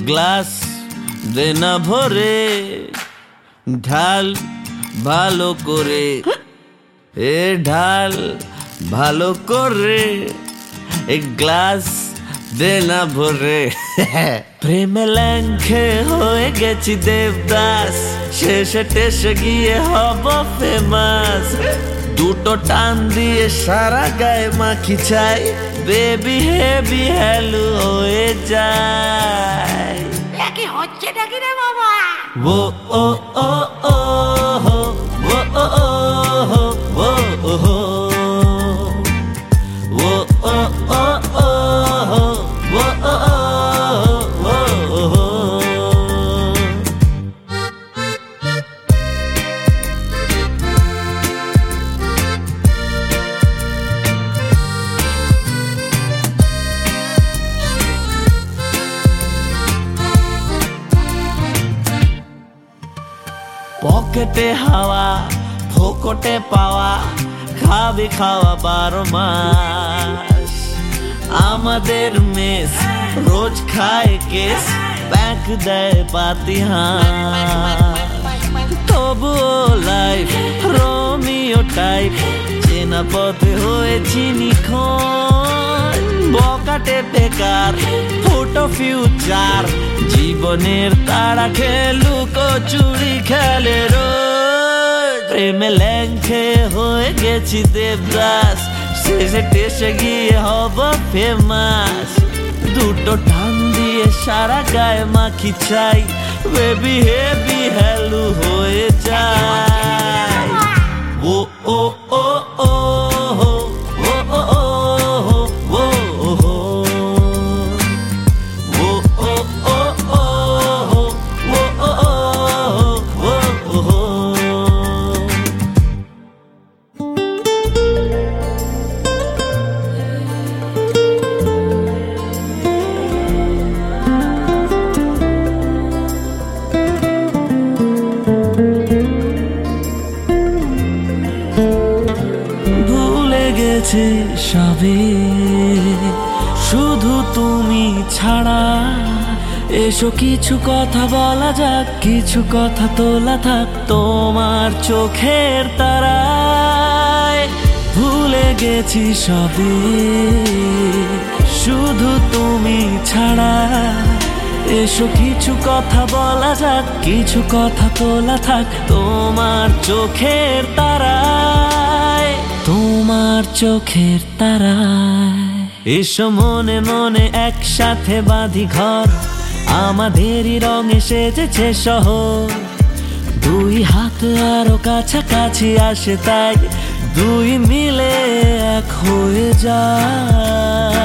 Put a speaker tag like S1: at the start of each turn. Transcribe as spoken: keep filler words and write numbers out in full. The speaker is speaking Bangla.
S1: গ্লাস দে না ভরে, ঢাল ভালো করে, এ ঢাল ভালো করে, এক গ্লাস দে না ভরে। প্রেমে ল্যাংখে হয়ে গেছি দেবদাস, শেষে টেসে গিয়ে হব ফেমাস। দুটো টান দিয়ে সারা গায়ে মাখি চাই, বেবি হেভি হ্যালু হয়ে যায়।
S2: কি হচ্ছে নাকি রে বাবা?
S1: ও ও ও ও হো, ও ও ও হো, ও ও হো, ও ও ও ও হো, ও ও ও ও হো। পকেটে হাওয়া ফোকটে পাওয়া, খাবি খাওয়া বারো মাস। আমাদের মেস রোজ খায় কেস, ব্যাংক দেয় পাতিহাস। তবুও লাইফ রোমিও টাইপ, চেনা পথে হয়েছি নিখন। বকাটে বেকার ফুটো ফিউচার, জীবনের তারা খেলু কচুরি খেলে রোজ। প্রেমে ল্যাংখে হয়ে গেছি দেবদাস, শেষে টেসে গিয়ে হব ফেমাস। দুটো টান দিয়ে সারা গায়ে মাখি চাই, বেবি হেভি হ্যালু হয়ে যায়। ও ও ও ও হো, ও ও ও হো, ও ও হো, ও ও ও ও হো, ও ও ও হো, ও ও হো। ভুলে গেছি সবে, শুধু তুমি ছাড়া। এসো কিছু কথা বলা যাক, কিছু কথা তোলা থাক তোমার চোখের তারায়। ভুলে গেছি সবে, শুধু তুমি ছাড়া। এসো কিছু কথা বলা যাক, কিছু কথা তোলা থাক তোমার চোখের তারায়, তোমার চোখের তারায়। এসো মনে মনে একসাথে বাঁধি ঘর, আমাদেরই রঙে সেজেছে শহর। দুই হাত আরো কাছাকাছি আসে তাই, দুই মিলে এক হয়ে যায়।